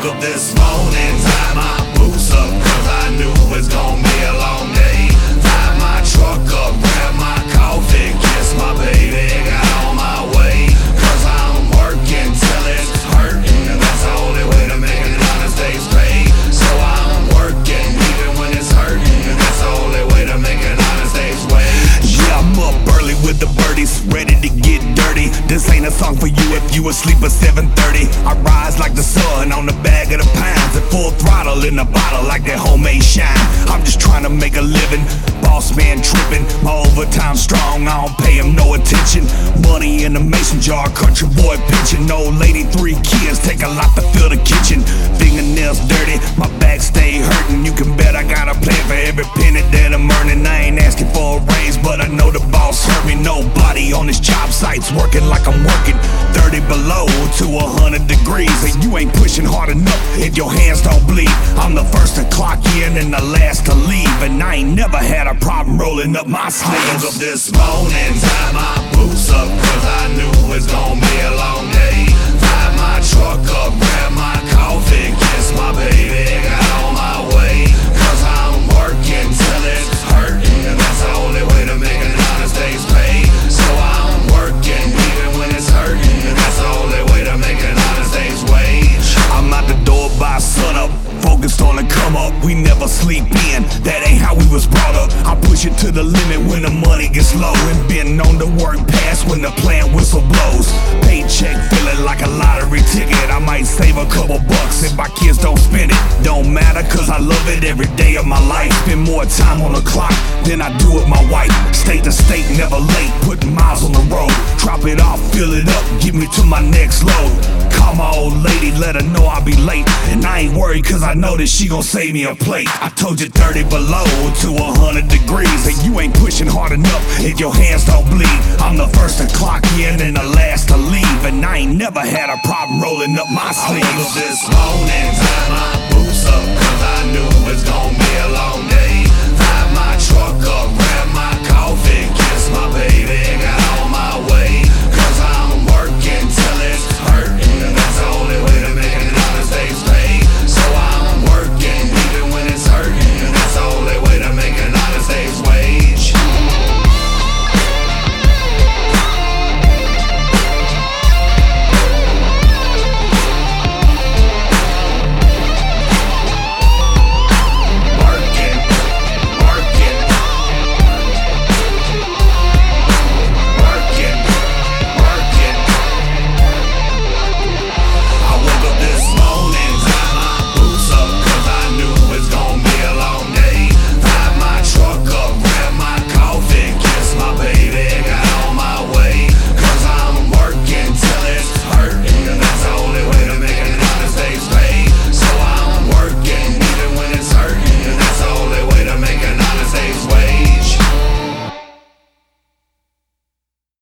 up this morning, tied my boots up, cause I knew it was gonna be a long day. Fired my truck up, grabbed my coffee, kissed my baby, got on my way. Cause I'm working till it's hurting, and that's the only way to make an honest day's pay. So I'm working even when it's hurting, and that's the only way to make an honest day's wage. Yeah, I'm up early with the birdies, ready to get dirty. This ain't a song for you if you asleep at 7:30. I rise like the sun on the bag of the pounds, at full throttle in the bottle like that homemade shine. I'm just trying to make a living, boss man tripping, my overtime strong, I don't pay him no attention. Money in the mason jar, country boy pitching. Old lady, 3 kids, take a lot to fill the kitchen. Fingernails dirty, my back stay hurting. You can bet I got a plan for every penny that I'm earning. I ain't asking for a raise, but I know the boss hurt me. Nobody on this job site's working like I'm working. 30 below to 100 degrees, and you ain't pushing hard enough if your hands don't bleed. I'm the first to clock in and the last to leave, and I ain't never had a problem rolling up my sleeves. I woke up this morning, tied my boots up, cause I knew it was gonna be a long day. Fired my truck up, grabbed my coffee, kissed my baby, got on my way. Cause I'm working till it's hurting, and that's the only way to make an honest day's pay. So I'm working even when it's hurting, and that's the only way to make an honest day's wage. I'm out the door by sunup, focused on the come up. We never sleep in, that ain't how we was brought up. I push it to the limit when the money gets low, and been on the work pass when the plant whistle blows. Paycheck feeling like a lottery ticket, I might save a couple bucks if my kids don't spend it. Don't matter cause I love it every day of my life. Spend more time on the clock than I do with my wife. State to state, never late, putting miles on the road. Drop it off, fill it up, get me to my next load. Call my old lady, let her know I'll be late, and I ain't worried cause I know that she gon' save me a plate. I told you 30 below to 100 degrees, and you ain't pushing hard enough if your hands don't bleed. I'm the first to clock in and the last to leave, and I ain't never had a problem rolling up my sleeves. I woke up this morning, tied my boots up, cause I knew it was gonna be a long day.